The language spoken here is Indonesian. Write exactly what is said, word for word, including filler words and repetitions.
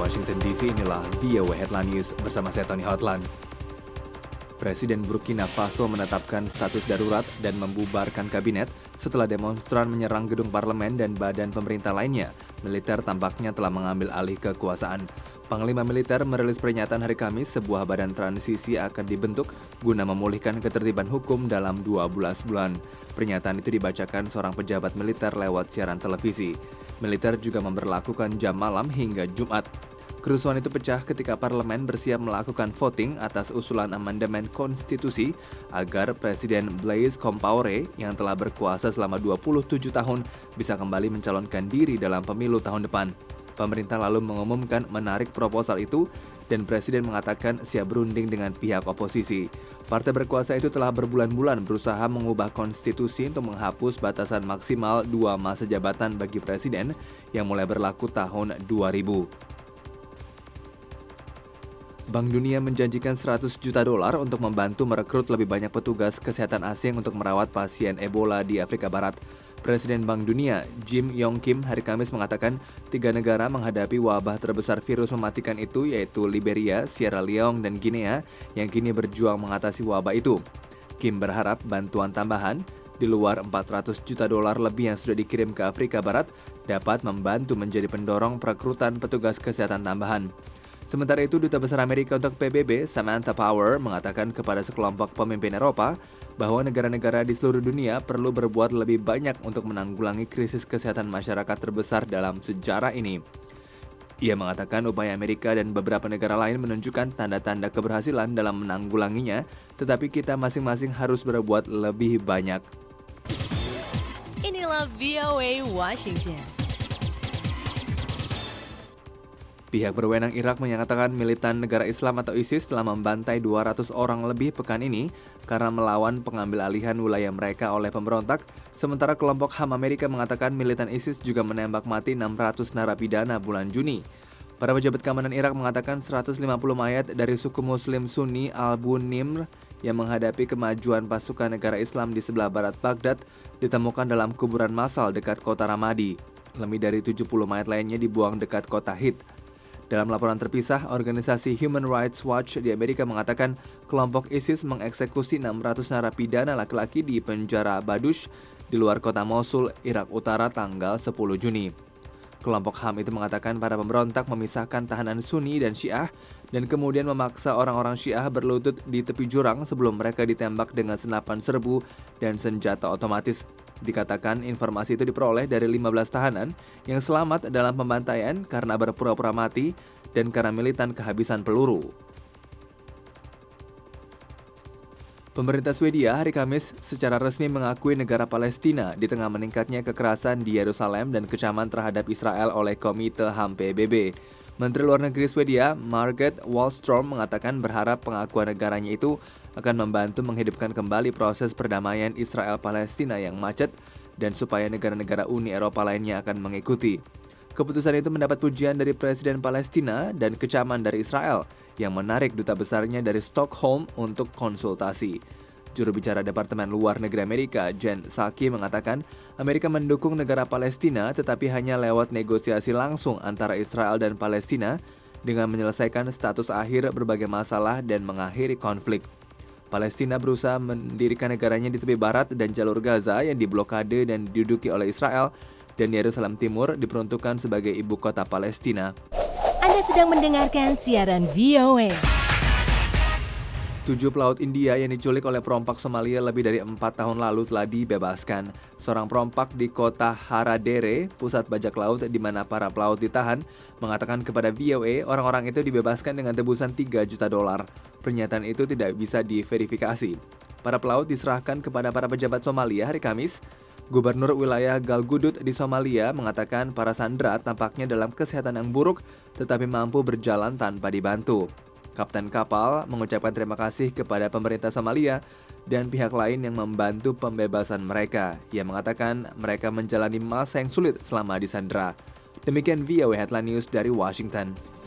Washington D C, inilah V O A Headline News bersama saya Tony Hotland. Presiden Burkina Faso menetapkan status darurat dan membubarkan kabinet setelah demonstran menyerang gedung parlemen dan badan pemerintah lainnya. Militer tampaknya telah mengambil alih kekuasaan. Panglima militer merilis pernyataan hari Kamis sebuah badan transisi akan dibentuk guna memulihkan ketertiban hukum dalam dua belas bulan. Pernyataan itu dibacakan seorang pejabat militer lewat siaran televisi. Militer juga memberlakukan jam malam hingga Jumat. Kerusuhan itu pecah ketika parlemen bersiap melakukan voting atas usulan amandemen konstitusi agar Presiden Blaise Compaoré yang telah berkuasa selama dua puluh tujuh tahun bisa kembali mencalonkan diri dalam pemilu tahun depan. Pemerintah lalu mengumumkan menarik proposal itu dan Presiden mengatakan siap berunding dengan pihak oposisi. Partai berkuasa itu telah berbulan-bulan berusaha mengubah konstitusi untuk menghapus batasan maksimal dua masa jabatan bagi Presiden yang mulai berlaku tahun dua ribu. Bank Dunia menjanjikan seratus juta dolar untuk membantu merekrut lebih banyak petugas kesehatan asing untuk merawat pasien Ebola di Afrika Barat. Presiden Bank Dunia, Jim Yong Kim, hari Kamis mengatakan tiga negara menghadapi wabah terbesar virus mematikan itu, yaitu Liberia, Sierra Leone, dan Guinea, yang kini berjuang mengatasi wabah itu. Kim berharap bantuan tambahan, di luar empat ratus juta dolar lebih yang sudah dikirim ke Afrika Barat, dapat membantu menjadi pendorong perekrutan petugas kesehatan tambahan. Sementara itu, Duta Besar Amerika untuk P B B, Samantha Power, mengatakan kepada sekelompok pemimpin Eropa bahwa negara-negara di seluruh dunia perlu berbuat lebih banyak untuk menanggulangi krisis kesehatan masyarakat terbesar dalam sejarah ini. Ia mengatakan upaya Amerika dan beberapa negara lain menunjukkan tanda-tanda keberhasilan dalam menanggulanginya, tetapi kita masing-masing harus berbuat lebih banyak. Inilah V O A Washington. Pihak berwenang Irak menyatakan militan negara Islam atau ISIS telah membantai dua ratus orang lebih pekan ini karena melawan pengambil alihan wilayah mereka oleh pemberontak, sementara kelompok H A M Amerika mengatakan militan ISIS juga menembak mati enam ratus narapidana bulan Juni. Para pejabat keamanan Irak mengatakan seratus lima puluh mayat dari suku Muslim Sunni Al-Bunimr yang menghadapi kemajuan pasukan negara Islam di sebelah barat Baghdad ditemukan dalam kuburan massal dekat kota Ramadi. Lebih dari tujuh puluh mayat lainnya dibuang dekat kota Hit. Dalam laporan terpisah, organisasi Human Rights Watch di Amerika mengatakan kelompok ISIS mengeksekusi enam ratus narapidana laki-laki di penjara Badush di luar kota Mosul, Irak Utara tanggal sepuluh Juni. Kelompok H A M itu mengatakan para pemberontak memisahkan tahanan Sunni dan Syiah dan kemudian memaksa orang-orang Syiah berlutut di tepi jurang sebelum mereka ditembak dengan senapan serbu dan senjata otomatis. Dikatakan informasi itu diperoleh dari lima belas tahanan yang selamat dalam pembantaian karena berpura-pura mati dan karena militan kehabisan peluru. Pemerintah Swedia hari Kamis secara resmi mengakui negara Palestina di tengah meningkatnya kekerasan di Yerusalem dan kecaman terhadap Israel oleh Komite H A M P B B. Menteri Luar Negeri Swedia, Margot Wallström, mengatakan berharap pengakuan negaranya itu akan membantu menghidupkan kembali proses perdamaian Israel-Palestina yang macet dan supaya negara-negara Uni Eropa lainnya akan mengikuti. Keputusan itu mendapat pujian dari Presiden Palestina dan kecaman dari Israel yang menarik duta besarnya dari Stockholm untuk konsultasi. Juru bicara Departemen Luar Negeri Amerika, Jen Psaki, mengatakan Amerika mendukung negara Palestina tetapi hanya lewat negosiasi langsung antara Israel dan Palestina dengan menyelesaikan status akhir berbagai masalah dan mengakhiri konflik. Palestina berusaha mendirikan negaranya di tepi barat dan jalur Gaza yang diblokade dan diduduki oleh Israel, dan Yerusalem Timur diperuntukkan sebagai ibu kota Palestina. Anda sedang mendengarkan siaran V O A. Tujuh pelaut India yang diculik oleh perompak Somalia lebih dari empat tahun lalu telah dibebaskan. Seorang perompak di kota Haradere, pusat bajak laut di mana para pelaut ditahan, mengatakan kepada V O A orang-orang itu dibebaskan dengan tebusan tiga juta dolar. Pernyataan itu tidak bisa diverifikasi. Para pelaut diserahkan kepada para pejabat Somalia hari Kamis. Gubernur wilayah Galgudud di Somalia mengatakan para sandera tampaknya dalam kesehatan yang buruk tetapi mampu berjalan tanpa dibantu. Kapten kapal mengucapkan terima kasih kepada pemerintah Somalia dan pihak lain yang membantu pembebasan mereka. Ia mengatakan mereka menjalani masa yang sulit selama disandera. Demikian V O A Headline News dari Washington.